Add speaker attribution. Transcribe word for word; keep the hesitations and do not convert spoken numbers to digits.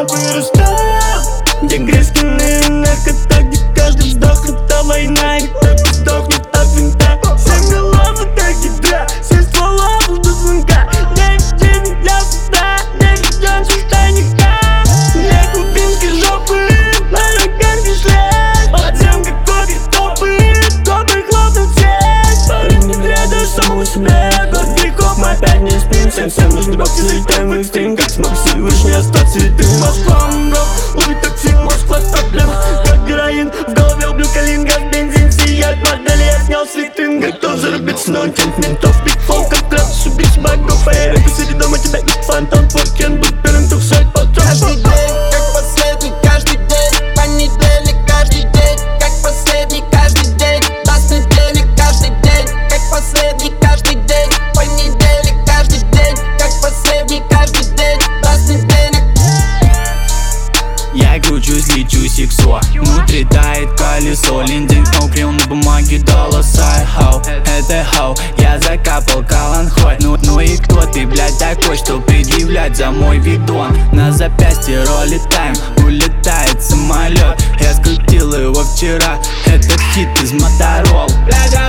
Speaker 1: вырастал, где грязкины наркота, где каждый вздох это война, и кто-то сдохнет от винта. Семь голов это гидра, семь стволов до звонка. Девять жизней для суда, девять джонсов тайника. Две кубинки жопы, на ногах шлем. Подъем как кофе топы, топы хлопнут честь. Порой не вредишь самому себе, год грехов мы опять не спим. Всем-всем нужны бабки, залетаем в экстрим, как смог Всевышний остаться святым. Москва, убить такси, Москва, проблема. Как героин, в голове ублю калин, газ, бензин, сияет модели. Я снял с витрин, готов зарубиться, но тянет ментов. Биг фол, как класс, убить богов. А я рэпу среди дома, тебя ищет фантом. Форкен, будь первым, тухсать потом.
Speaker 2: Каждый день, как последний, каждый день. Понедельник, каждый день, как последний, каждый день. Даст недельник, каждый день, как последний, каждый день. Понедельник, каждый день, как последний, каждый день. Даст недельник.
Speaker 3: Я кручусь, лечу сексуа, внутри тает колесо. Лендинг мокрил на бумаге долласа. Хау, это хау, я закапал каланхой. Ну, ну и кто ты, блядь, такой, что предъявлять за мой видон? На запястье ролит тайм, улетает самолет. Я скрутил его вчера, этот хит из Моторол. Блядь,